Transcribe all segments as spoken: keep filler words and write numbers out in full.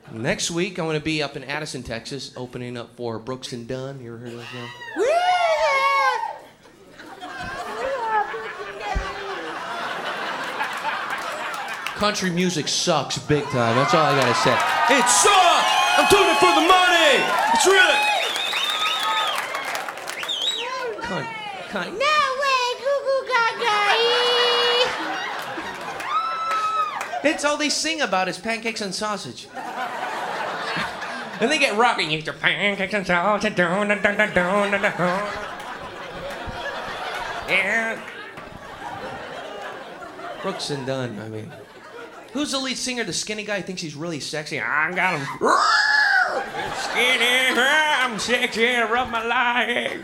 Next week, I'm going to be up in Addison, Texas, opening up for Brooks and Dunn. You ever heard of that song? Country music sucks big time. That's all I got to say. It sucks! I'm doing it for the money! It's really... Cunt. Cunt. No way, goo goo gaga. It's all they sing about is pancakes and sausage. And they get rocking. You eat your pancakes and sausage. Dun, dun, dun, dun, dun, dun, dun. Yeah. Brooks and Dunn, I mean. Who's the lead singer? The skinny guy who thinks he's really sexy? I got him. Skinny, I'm sexy, rub my leg.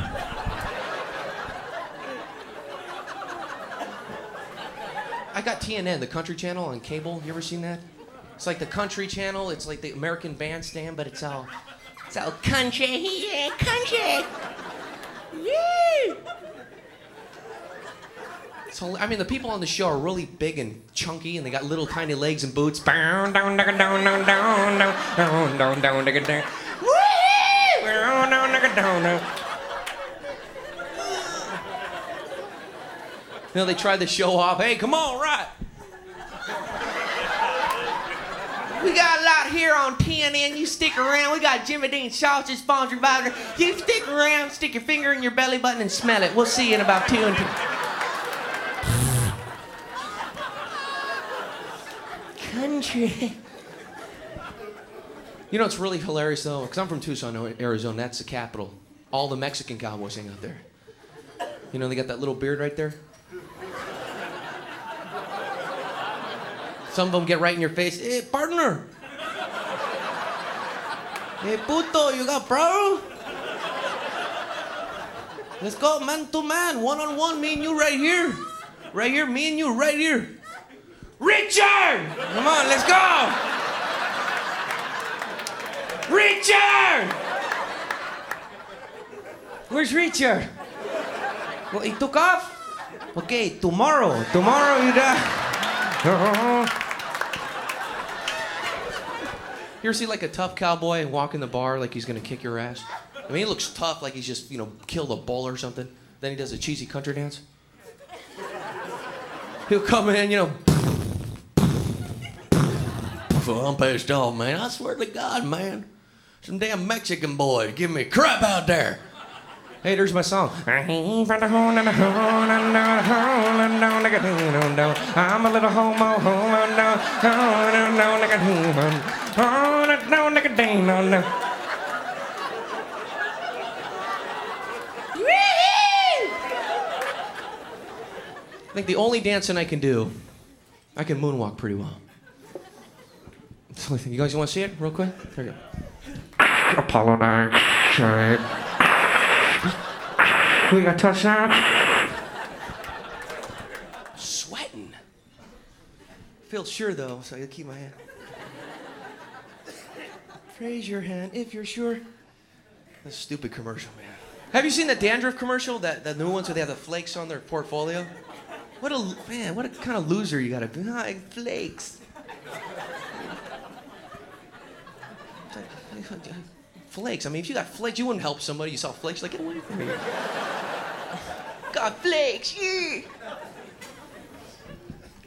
I got T N N, the country channel on cable. You ever seen that? It's like the country channel. It's like the American Bandstand, but it's all, it's all country. Yeah, country. Woo! So, I mean, the people on the show are really big and chunky, and they got little tiny legs and boots. Down, down, down, down, down, down, down, down, down, down, down. Woo! Down, down, down, down, down. You know, they tried to show off. Hey, come on, right? We got a lot here on T N N. You stick around. We got Jimmy Dean sausage sponsored by the... You stick around, stick your finger in your belly button and smell it. We'll see you in about two and two. Country. You know, it's really hilarious, though, because I'm from Tucson, Arizona. That's the capital. All the Mexican cowboys hang out there. You know, they got that little beard right there. Some of them get right in your face. Hey, partner. Hey, puto, you got problem? Let's go man to man, one on one, me and you right here. Right here, me and you right here. Richard! Come on, let's go! Richard! Where's Richard? Well, he took off? Okay, tomorrow. Tomorrow you die. You ever see like a tough cowboy walk in the bar like he's gonna kick your ass? I mean, he looks tough, like he's just, you know, killed a bull or something. Then he does a cheesy country dance. He'll come in, you know. I'm pissed off, man. I swear to God, man. Some damn Mexican boys give me crap out there. Hey, there's my song. I'm a little homo. I think the only dancing I can do, I can moonwalk pretty well. You guys want to see it real quick? There you go. Apollo nine. Sorry. We got touchdown. Sweating. Feel sure though, so I gotta keep my hand. Raise your hand if you're sure. That's a stupid commercial, man. Have you seen the dandruff commercial? That the new ones where they have the flakes on their portfolio? What a man! What a kind of loser you gotta be. Ah, flakes. Flakes. I mean, if you got flakes, you wouldn't help somebody. You saw flakes, like, get away from me. Got flakes, yeah.